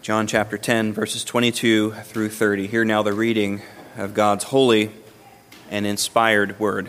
John chapter 10, verses 22 through 30. Hear now the reading of God's holy and inspired word.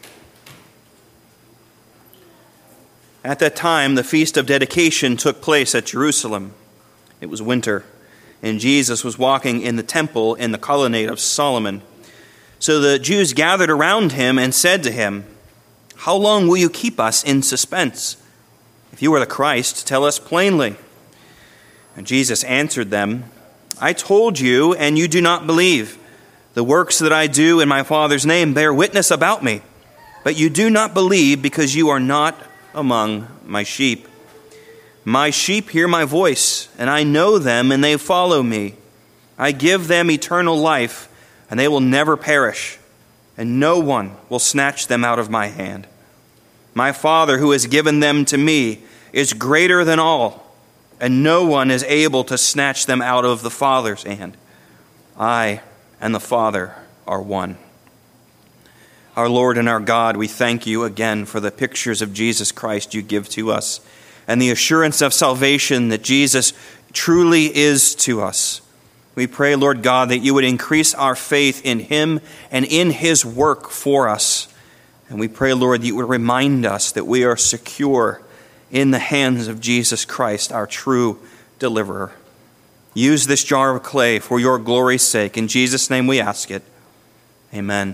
At that time, the feast of dedication took place at Jerusalem. It was winter, and Jesus was walking in the temple in the colonnade of Solomon. So the Jews gathered around him and said to him, "How long will you keep us in suspense? If you are the Christ, tell us plainly." And Jesus answered them, "I told you, and you do not believe. The works that I do in my Father's name bear witness about me. But you do not believe because you are not among my sheep. My sheep hear my voice, and I know them, and they follow me. I give them eternal life, and they will never perish, and no one will snatch them out of my hand. My Father who has given them to me is greater than all, and no one is able to snatch them out of the Father's hand. I and the Father are one." Our Lord and our God, we thank you again for the pictures of Jesus Christ you give to us and the assurance of salvation that Jesus truly is to us. We pray, Lord God, that you would increase our faith in him and in his work for us. And we pray, Lord, that you would remind us that we are secure in the hands of Jesus Christ, our true deliverer. Use this jar of clay for your glory's sake. In Jesus' name we ask it. Amen.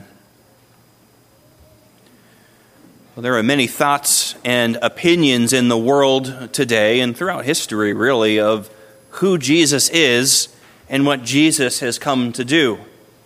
Well, there are many thoughts and opinions in the world today and throughout history, really, of who Jesus is and what Jesus has come to do.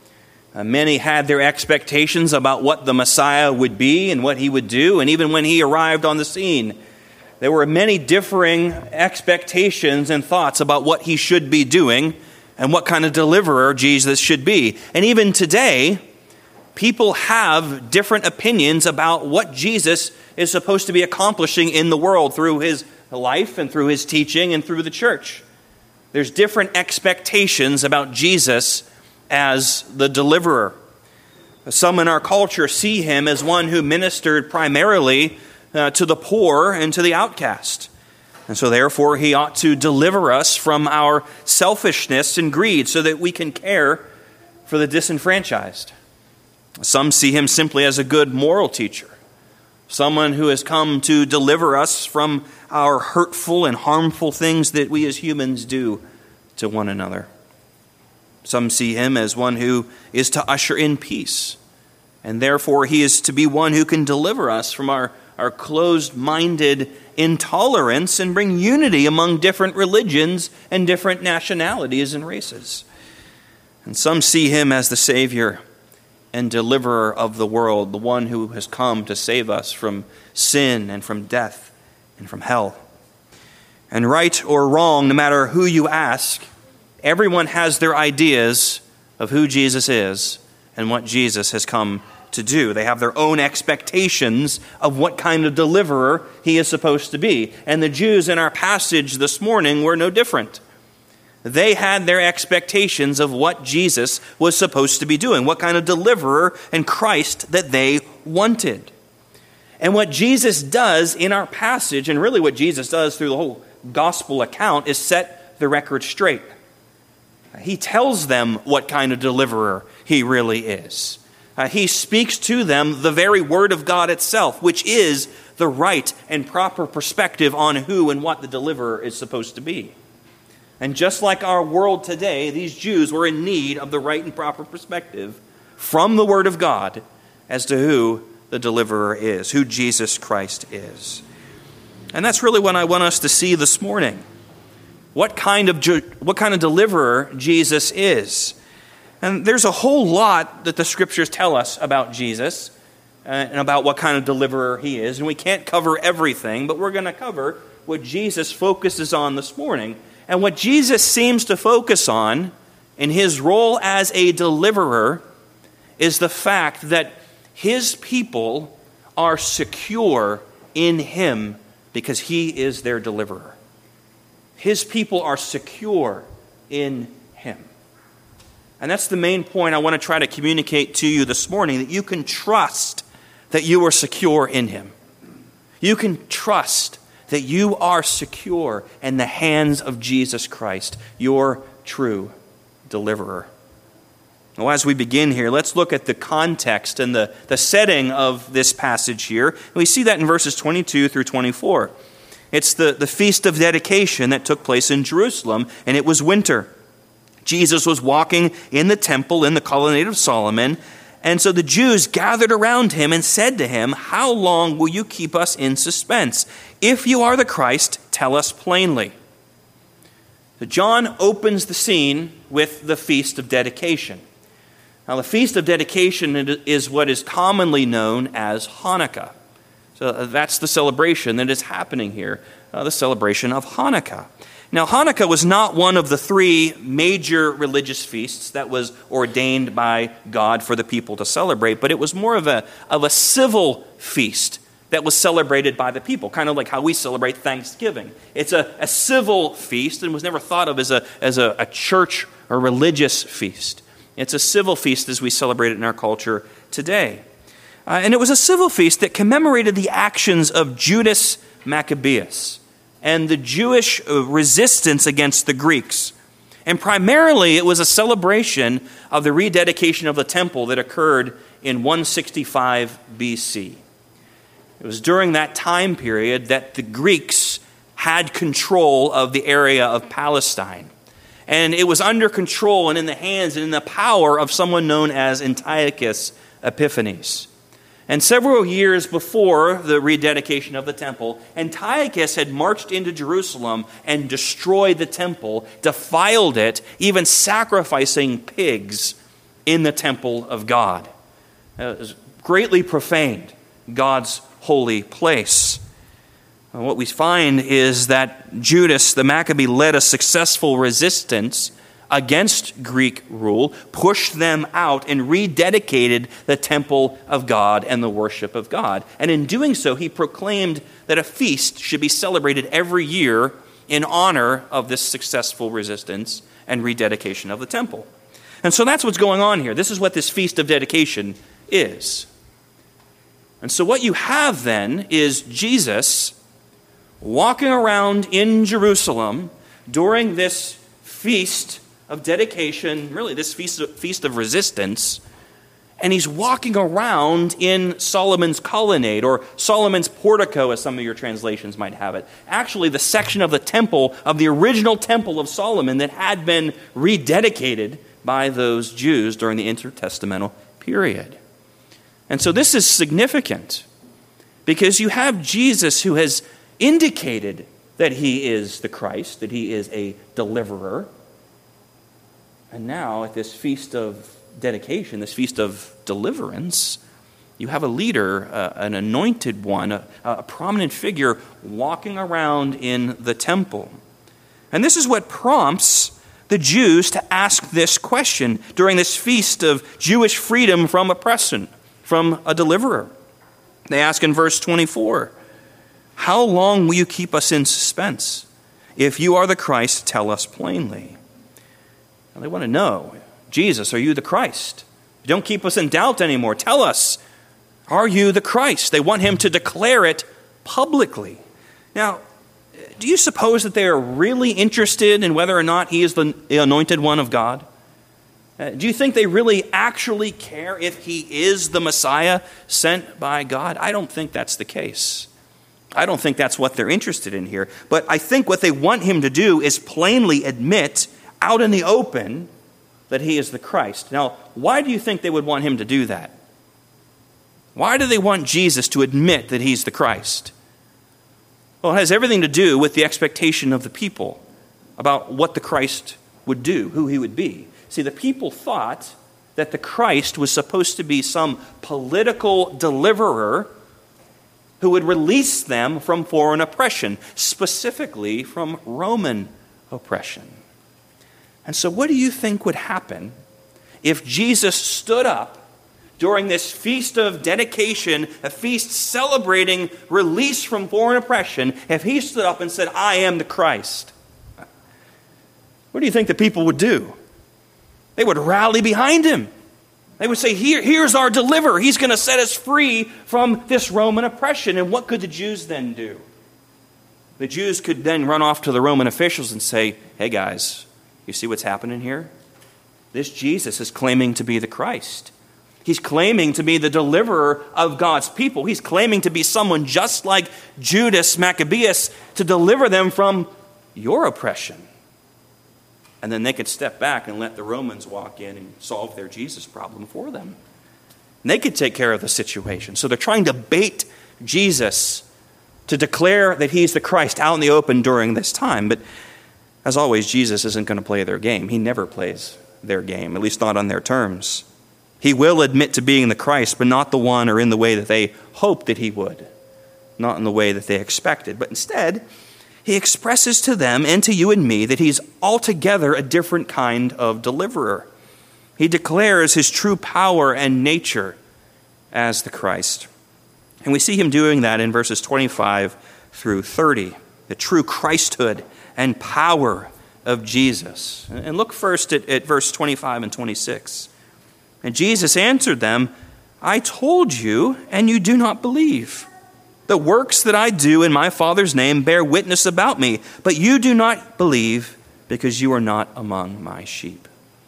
Many had their expectations about what the Messiah would be and what he would do, and even when he arrived on the scene, there were many differing expectations and thoughts about what he should be doing and what kind of deliverer Jesus should be. And even today, people have different opinions about what Jesus is supposed to be accomplishing in the world through his life and through his teaching and through the church. There's different expectations about Jesus as the deliverer. Some in our culture see him as one who ministered primarily to the poor and to the outcast. And so therefore he ought to deliver us from our selfishness and greed so that we can care for the disenfranchised. Some see him simply as a good moral teacher, someone who has come to deliver us from our hurtful and harmful things that we as humans do to one another. Some see him as one who is to usher in peace, and therefore he is to be one who can deliver us from our closed-minded intolerance and bring unity among different religions and different nationalities and races. And some see him as the Savior and deliverer of the world, the one who has come to save us from sin and from death and from hell. And right or wrong, no matter who you ask, everyone has their ideas of who Jesus is and what Jesus has come to do. They have their own expectations of what kind of deliverer he is supposed to be. And the Jews in our passage this morning were no different. They had their expectations of what Jesus was supposed to be doing, what kind of deliverer and Christ that they wanted. And what Jesus does in our passage, and really what Jesus does through the whole gospel account, is set the record straight. He tells them what kind of deliverer he really is. He speaks to them the very word of God itself, which is the right and proper perspective on who and what the deliverer is supposed to be. And just like our world today, these Jews were in need of the right and proper perspective from the word of God as to who the deliverer is, who Jesus Christ is. And that's really what I want us to see this morning. What kind of deliverer Jesus is. And there's a whole lot that the scriptures tell us about Jesus and about what kind of deliverer he is. And we can't cover everything, but we're going to cover what Jesus focuses on this morning. And what Jesus seems to focus on in his role as a deliverer is the fact that his people are secure in him because he is their deliverer. His people are secure in him. And that's the main point I want to try to communicate to you this morning, that you can trust that you are secure in him. You can trust that you are secure in the hands of Jesus Christ, your true deliverer. Well, as we begin here, let's look at the context and the setting of this passage here. We see that in verses 22 through 24. It's the Feast of Dedication that took place in Jerusalem, and it was winter. Jesus was walking in the temple in the colonnade of Solomon, and so the Jews gathered around him and said to him, "How long will you keep us in suspense? If you are the Christ, tell us plainly." So John opens the scene with the Feast of Dedication. Now, the Feast of Dedication is what is commonly known as Hanukkah. So that's the celebration that is happening here, the celebration of Hanukkah. Now, Hanukkah was not one of the three major religious feasts that was ordained by God for the people to celebrate, but it was more of a civil feast that was celebrated by the people, kind of like how we celebrate Thanksgiving. It's a civil feast and was never thought of as a church or religious feast. It's a civil feast as we celebrate it in our culture today. And it was a civil feast that commemorated the actions of Judas Maccabeus and the Jewish resistance against the Greeks. And primarily it was a celebration of the rededication of the temple that occurred in 165 BC. It was during that time period that the Greeks had control of the area of Palestine. And it was under control and in the hands and in the power of someone known as Antiochus Epiphanes. And several years before the rededication of the temple, Antiochus had marched into Jerusalem and destroyed the temple, defiled it, even sacrificing pigs in the temple of God. It was greatly profaned God's holy place. And what we find is that Judas the Maccabee led a successful resistance against Greek rule, pushed them out, and rededicated the temple of God and the worship of God. And in doing so, he proclaimed that a feast should be celebrated every year in honor of this successful resistance and rededication of the temple. And so that's what's going on here. This is what this Feast of Dedication is. And so what you have then is Jesus walking around in Jerusalem during this feast of dedication, really this feast of resistance, and he's walking around in Solomon's colonnade, or Solomon's portico, as some of your translations might have it. Actually, the section of the temple, of the original temple of Solomon that had been rededicated by those Jews during the intertestamental period. And so this is significant, because you have Jesus who has indicated that he is the Christ, that he is a deliverer. And now at this feast of dedication, this feast of deliverance, you have a leader, an anointed one, a prominent figure walking around in the temple. And this is what prompts the Jews to ask this question during this feast of Jewish freedom from oppression, from a deliverer. They ask in verse 24, "How long will you keep us in suspense? If you are the Christ, tell us plainly." They want to know, Jesus, are you the Christ? Don't keep us in doubt anymore. Tell us, are you the Christ? They want him to declare it publicly. Now, do you suppose that they are really interested in whether or not he is the anointed one of God? Do you think they really actually care if he is the Messiah sent by God? I don't think that's the case. I don't think that's what they're interested in here. But I think what they want him to do is plainly admit out in the open that he is the Christ. Now, why do you think they would want him to do that? Why do they want Jesus to admit that he's the Christ? Well, it has everything to do with the expectation of the people about what the Christ would do, who he would be. See, the people thought that the Christ was supposed to be some political deliverer who would release them from foreign oppression, specifically from Roman oppression. And so what do you think would happen if Jesus stood up during this feast of dedication, a feast celebrating release from foreign oppression, if he stood up and said, "I am the Christ"? What do you think the people would do? They would rally behind him. They would say, here's our deliverer. He's going to set us free from this Roman oppression. And what could the Jews then do? The Jews could then run off to the Roman officials and say, hey guys, you see what's happening here? This Jesus is claiming to be the Christ. He's claiming to be the deliverer of God's people. He's claiming to be someone just like Judas Maccabeus to deliver them from your oppression. And then they could step back and let the Romans walk in and solve their Jesus problem for them. And they could take care of the situation. So they're trying to bait Jesus to declare that he's the Christ out in the open during this time. But as always, Jesus isn't going to play their game. He never plays their game, at least not on their terms. He will admit to being the Christ, but not the one or in the way that they hoped that he would, not in the way that they expected. But instead, he expresses to them and to you and me that he's altogether a different kind of deliverer. He declares his true power and nature as the Christ. And we see him doing that in verses 25 through 30, the true Christhood and power of Jesus. And look first at verse 25 and 26. And Jesus answered them, I told you, and you do not believe. The works that I do in my Father's name bear witness about me, but you do not believe because you are not among my sheep.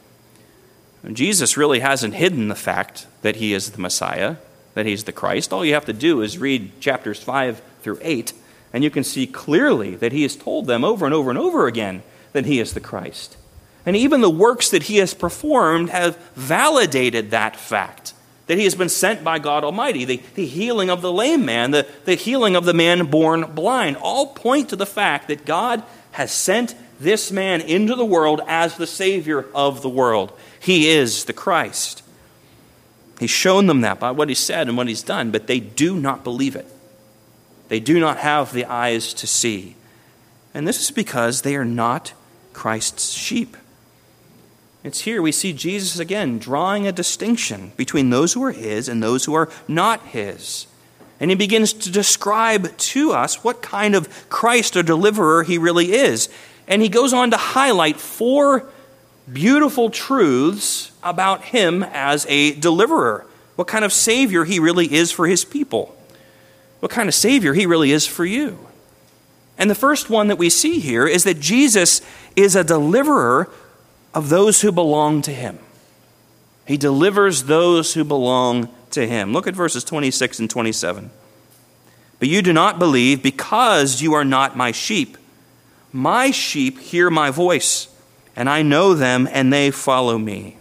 And Jesus really hasn't hidden the fact that he is the Messiah, that he's the Christ. All you have to do is read chapters 5 through 8, and you can see clearly that he has told them over and over and over again that he is the Christ. And even the works that he has performed have validated that fact, that he has been sent by God Almighty. The healing of the lame man, the healing of the man born blind, all point to the fact that God has sent this man into the world as the Savior of the world. He is the Christ. He's shown them that by what he said and what he's done, but they do not believe it. They do not have the eyes to see. And this is because they are not Christ's sheep. It's here we see Jesus again drawing a distinction between those who are his and those who are not his. And he begins to describe to us what kind of Christ or deliverer he really is. And he goes on to highlight 4 beautiful truths about him as a deliverer. What kind of Savior he really is for his people. What kind of Savior he really is for you. And the first one that we see here is that Jesus is a deliverer of those who belong to him. He delivers those who belong to him. Look at verses 26 and 27. But you do not believe because you are not my sheep. My sheep hear my voice, and I know them, and they follow me.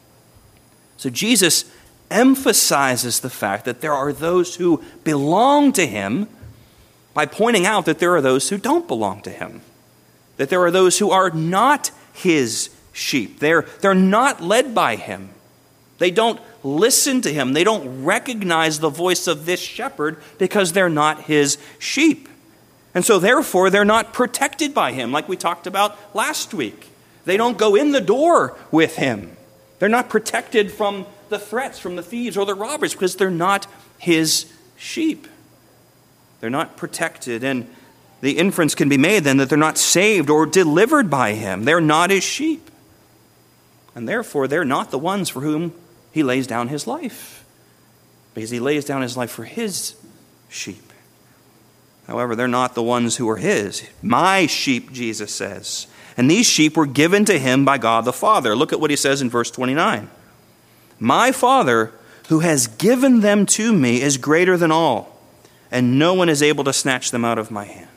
So Jesus emphasizes the fact that there are those who belong to him by pointing out that there are those who don't belong to him. That there are those who are not his sheep. They're not led by him. They don't listen to him. They don't recognize the voice of this shepherd because they're not his sheep. And so therefore they're not protected by him like we talked about last week. They don't go in the door with him. They're not protected from the threats from the thieves or the robbers because they're not his sheep. They're not protected, and the inference can be made then that they're not saved or delivered by him. They're not his sheep. And therefore, they're not the ones for whom he lays down his life, because he lays down his life for his sheep. However, they're not the ones who are his. My sheep, Jesus says. And these sheep were given to him by God the Father. Look at what he says in verse 29. My Father, who has given them to me, is greater than all, and no one is able to snatch them out of my hand.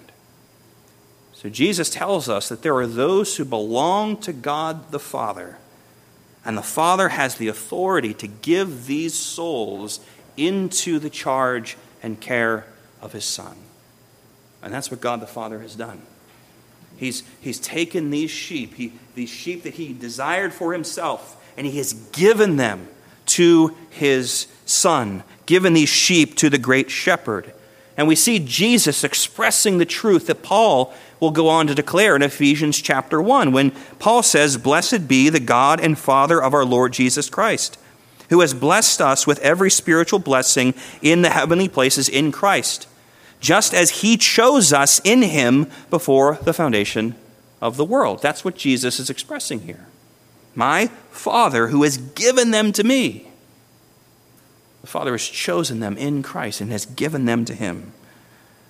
So Jesus tells us that there are those who belong to God the Father, and the Father has the authority to give these souls into the charge and care of his Son. And that's what God the Father has done. He's taken these sheep that he desired for himself, and he has given them to his Son, given these sheep to the great shepherd. And we see Jesus expressing the truth that Paul will go on to declare in Ephesians chapter 1, when Paul says, Blessed be the God and Father of our Lord Jesus Christ, who has blessed us with every spiritual blessing in the heavenly places in Christ, just as he chose us in him before the foundation of the world. That's what Jesus is expressing here. My Father, who has given them to me. The Father has chosen them in Christ and has given them to him.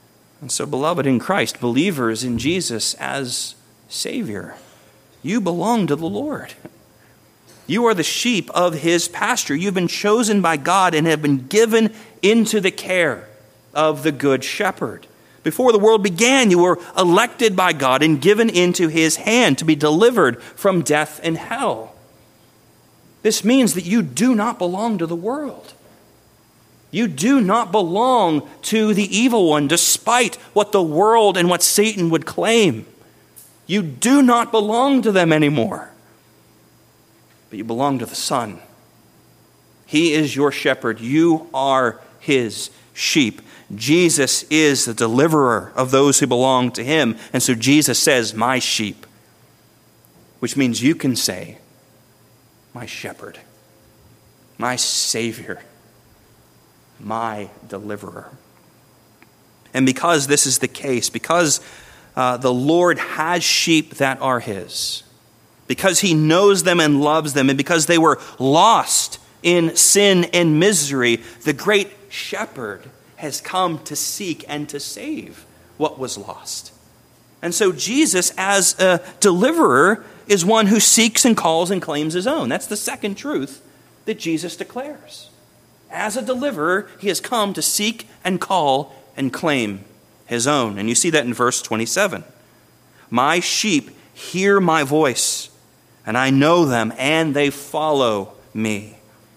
And so, beloved in Christ, believers in Jesus as Savior, you belong to the Lord. You are the sheep of his pasture. You've been chosen by God and have been given into the care of the Good Shepherd. Before the world began, you were elected by God and given into his hand to be delivered from death and hell. This means that you do not belong to the world. You do not belong to the evil one, despite what the world and what Satan would claim. You do not belong to them anymore. But you belong to the Son. He is your shepherd. You are his sheep. Jesus is the deliverer of those who belong to him. And so Jesus says, my sheep. Which means you can say, my shepherd, my Savior, my deliverer. And because this is the case, because the Lord has sheep that are his, because he knows them and loves them, and because they were lost in sin and misery, the great shepherd has come to seek and to save what was lost. And so Jesus, as a deliverer, is one who seeks and calls and claims his own. That's the second truth that Jesus declares. As a deliverer, he has come to seek and call and claim his own. And you see that in verse 27. My sheep hear my voice, and I know them, and they follow me.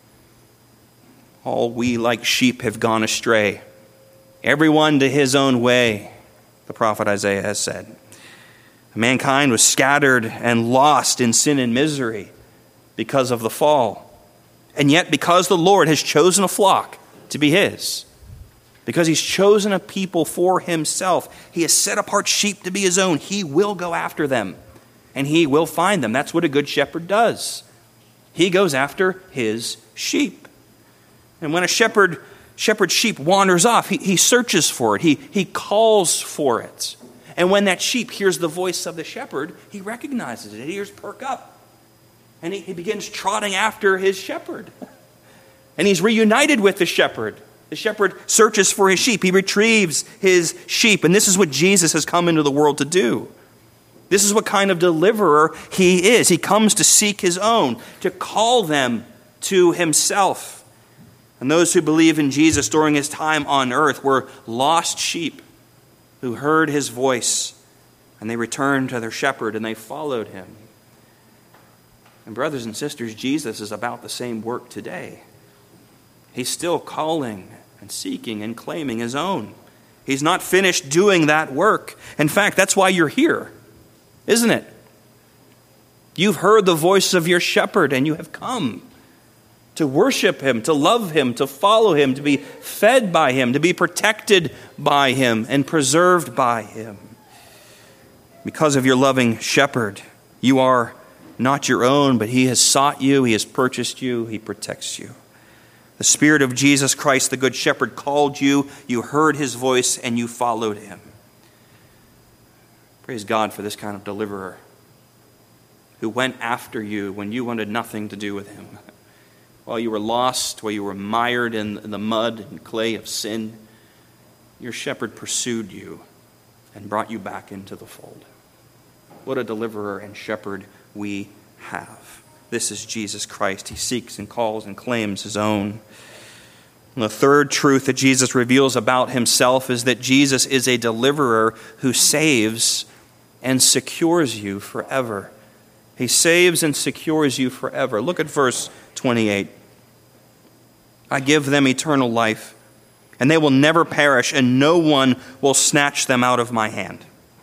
All we like sheep have gone astray, everyone to his own way, the prophet Isaiah has said. Mankind was scattered and lost in sin and misery because of the fall. And yet, because the Lord has chosen a flock to be his, because he's chosen a people for himself, he has set apart sheep to be his own, he will go after them, and he will find them. That's what a good shepherd does. He goes after his sheep. And when a shepherd sheep wanders off, he searches for it. He calls for it. And when that sheep hears the voice of the shepherd, he recognizes it. His ears perk up. And he begins trotting after his shepherd. And he's reunited with the shepherd. The shepherd searches for his sheep. He retrieves his sheep. And this is what Jesus has come into the world to do. This is what kind of deliverer he is. He comes to seek his own, to call them to himself. And those who believe in Jesus during his time on earth were lost sheep who heard his voice, and they returned to their shepherd and they followed him. And brothers and sisters, Jesus is about the same work today. He's still calling and seeking and claiming his own. He's not finished doing that work. In fact, that's why you're here, isn't it? You've heard the voice of your shepherd and you have come to worship him, to love him, to follow him, to be fed by him, to be protected by him and preserved by him. Because of your loving shepherd, you are not your own, but he has sought you, he has purchased you, he protects you. The Spirit of Jesus Christ, the Good Shepherd, called you, you heard his voice, and you followed him. Praise God for this kind of deliverer who went after you when you wanted nothing to do with him. While you were lost, while you were mired in the mud and clay of sin, your shepherd pursued you and brought you back into the fold. What a deliverer and shepherd we have. This is Jesus Christ. He seeks and calls and claims his own. And the third truth that Jesus reveals about himself is that Jesus is a deliverer who saves and secures you forever. He saves and secures you forever. Look at verse 28. I give them eternal life, and they will never perish, and no one will snatch them out of my hand.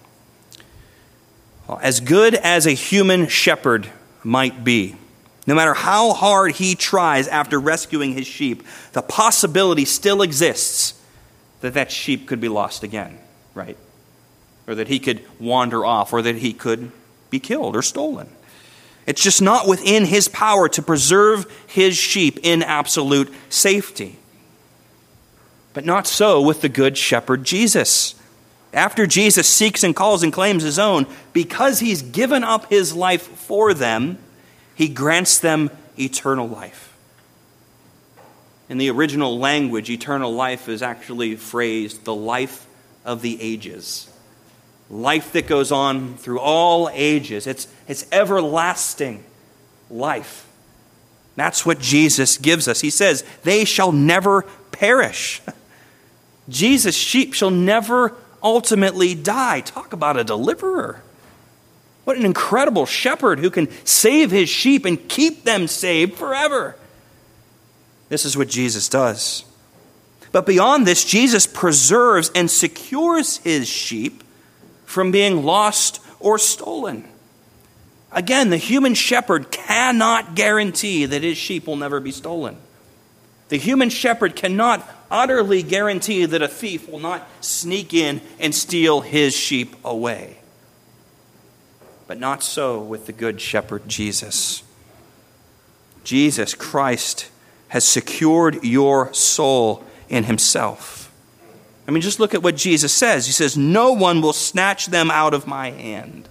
As good as a human shepherd might be, no matter how hard he tries after rescuing his sheep, the possibility still exists that that sheep could be lost again, right? Or that he could wander off, or that he could be killed or stolen. It's just not within his power to preserve his sheep in absolute safety. But not so with the Good Shepherd Jesus. After Jesus seeks and calls and claims his own, because he's given up his life for them, he grants them eternal life. In the original language, eternal life is actually phrased the life of the ages. Life that goes on through all ages. It's everlasting life. That's what Jesus gives us. He says, they shall never perish. Jesus' sheep shall never ultimately die. Talk about a deliverer. What an incredible shepherd who can save his sheep and keep them saved forever. This is what Jesus does. But beyond this, Jesus preserves and secures his sheep from being lost or stolen. Again, the human shepherd cannot guarantee that his sheep will never be stolen. The human shepherd cannot utterly guarantee that a thief will not sneak in and steal his sheep away. But not so with the good shepherd Jesus. Jesus Christ has secured your soul in himself. I mean, just look at what Jesus says. He says, no one will snatch them out of my hand.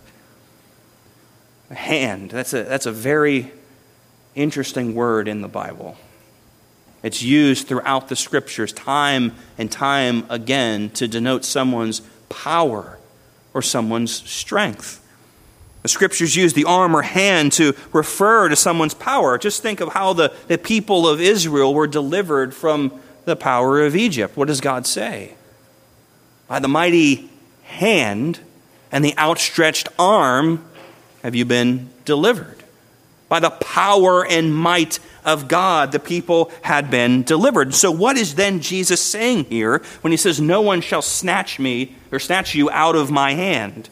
Hand, that's a very interesting word in the Bible. It's used throughout the scriptures time and time again to denote someone's power or someone's strength. The scriptures use the arm or hand to refer to someone's power. Just think of how the people of Israel were delivered from the power of Egypt. What does God say? By the mighty hand and the outstretched arm have you been delivered. By the power and might of God, the people had been delivered. So what is then Jesus saying here when he says, no one shall snatch me or snatch you out of my hand?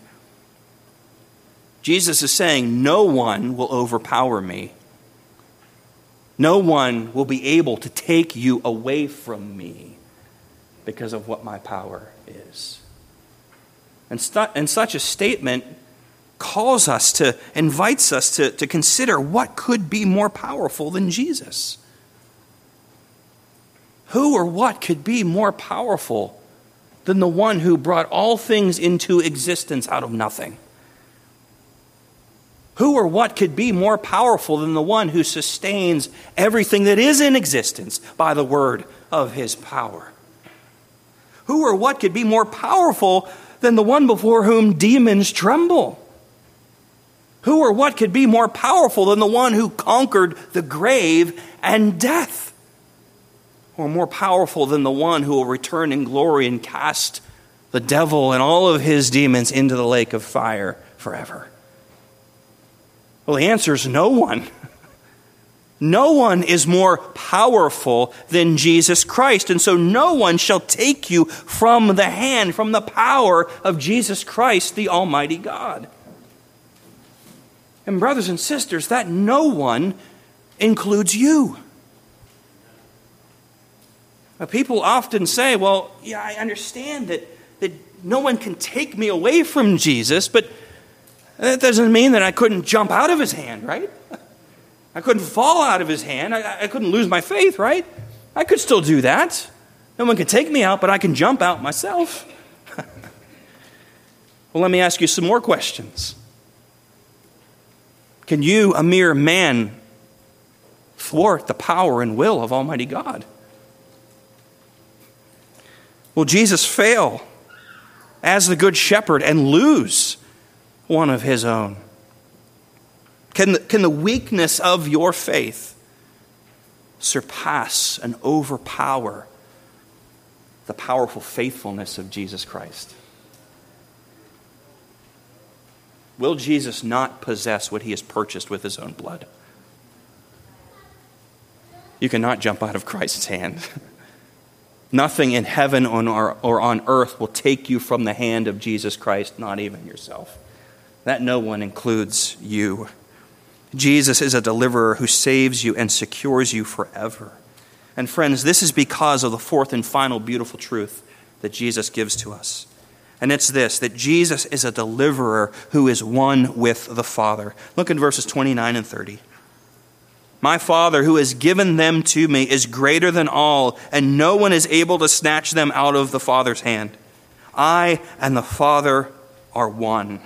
Jesus is saying, no one will overpower me. No one will be able to take you away from me because of what my power is. And such a statement invites us to consider what could be more powerful than Jesus. Who or what could be more powerful than the one who brought all things into existence out of nothing? Who or what could be more powerful than the one who sustains everything that is in existence by the word of his power? Who or what could be more powerful than the one before whom demons tremble? Who or what could be more powerful than the one who conquered the grave and death? Or more powerful than the one who will return in glory and cast the devil and all of his demons into the lake of fire forever? Well, the answer is no one. No one is more powerful than Jesus Christ. And so no one shall take you from the hand, from the power of Jesus Christ, the Almighty God. And brothers and sisters, that no one includes you. Now, people often say, well, yeah, I understand that no one can take me away from Jesus, but that doesn't mean that I couldn't jump out of his hand, right? I couldn't fall out of his hand. I couldn't lose my faith, right? I could still do that. No one can take me out, but I can jump out myself. Well, let me ask you some more questions. Can you, a mere man, thwart the power and will of Almighty God? Will Jesus fail as the good shepherd and lose one of his own? Can the weakness of your faith surpass and overpower the powerful faithfulness of Jesus Christ? Will Jesus not possess what he has purchased with his own blood? You cannot jump out of Christ's hand. Nothing in heaven or on earth will take you from the hand of Jesus Christ, not even yourself. That no one includes you. Jesus is a deliverer who saves you and secures you forever. And friends, this is because of the fourth and final beautiful truth that Jesus gives to us. And it's this, that Jesus is a deliverer who is one with the Father. Look at verses 29 and 30. My Father who has given them to me is greater than all, and no one is able to snatch them out of the Father's hand. I and the Father are one.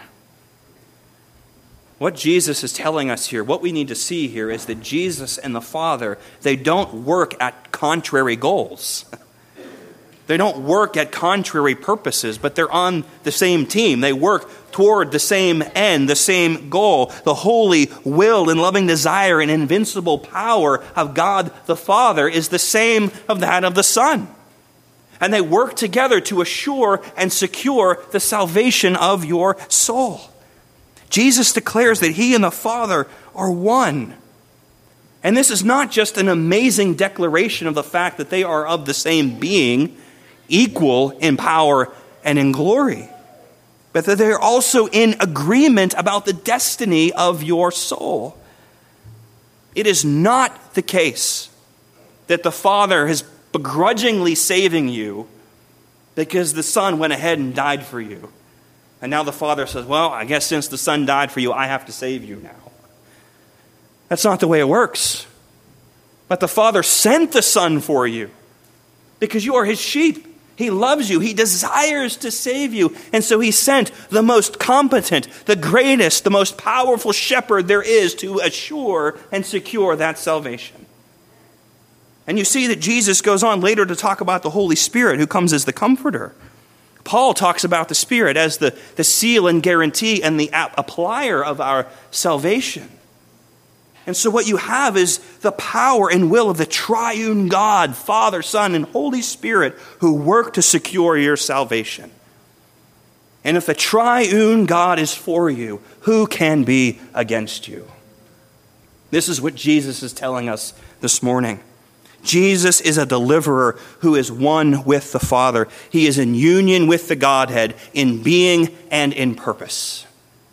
What Jesus is telling us here, what we need to see here, is that Jesus and the Father, they don't work at contrary goals. They don't work at contrary purposes, but they're on the same team. They work toward the same end, the same goal. The holy will and loving desire and invincible power of God the Father is the same of that of the Son. And they work together to assure and secure the salvation of your soul. Jesus declares that he and the Father are one. And this is not just an amazing declaration of the fact that they are of the same being, equal in power and in glory, but that they're also in agreement about the destiny of your soul. It is not the case that the Father is begrudgingly saving you because the Son went ahead and died for you. And now the Father says, well, I guess since the Son died for you, I have to save you now. That's not the way it works. But the Father sent the Son for you because you are his sheep. He loves you. He desires to save you. And so he sent the most competent, the greatest, the most powerful shepherd there is to assure and secure that salvation. And you see that Jesus goes on later to talk about the Holy Spirit who comes as the comforter. Paul talks about the Spirit as the seal and guarantee and the applier of our salvation. And so what you have is the power and will of the triune God, Father, Son, and Holy Spirit who work to secure your salvation. And if the triune God is for you, who can be against you? This is what Jesus is telling us this morning. Jesus is a deliverer who is one with the Father. He is in union with the Godhead in being and in purpose.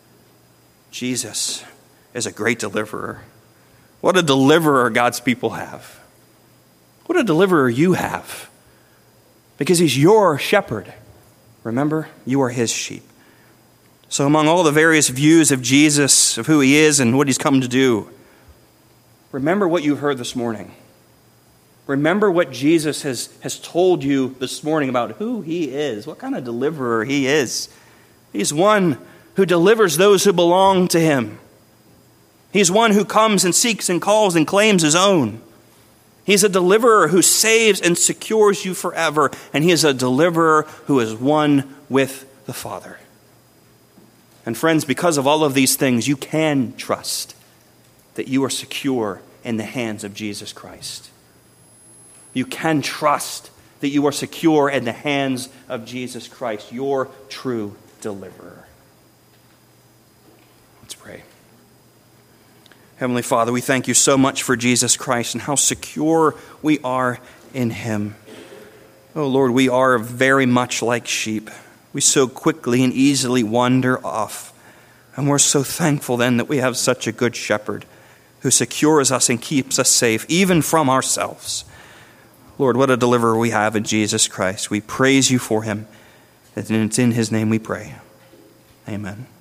Jesus is a great deliverer. What a deliverer God's people have. What a deliverer you have. Because he's your shepherd. Remember, you are his sheep. So among all the various views of Jesus, of who he is and what he's come to do, remember what you've heard this morning. Remember what Jesus has told you this morning about who he is, what kind of deliverer he is. He's one who delivers those who belong to him. He's one who comes and seeks and calls and claims his own. He's a deliverer who saves and secures you forever. And he is a deliverer who is one with the Father. And friends, because of all of these things, you can trust that you are secure in the hands of Jesus Christ. You can trust that you are secure in the hands of Jesus Christ, your true deliverer. Let's pray. Heavenly Father, we thank you so much for Jesus Christ and how secure we are in him. Oh Lord, we are very much like sheep. We so quickly and easily wander off. And we're so thankful then that we have such a good shepherd who secures us and keeps us safe, even from ourselves. Lord, what a deliverer we have in Jesus Christ. We praise you for him. And it's in his name we pray. Amen.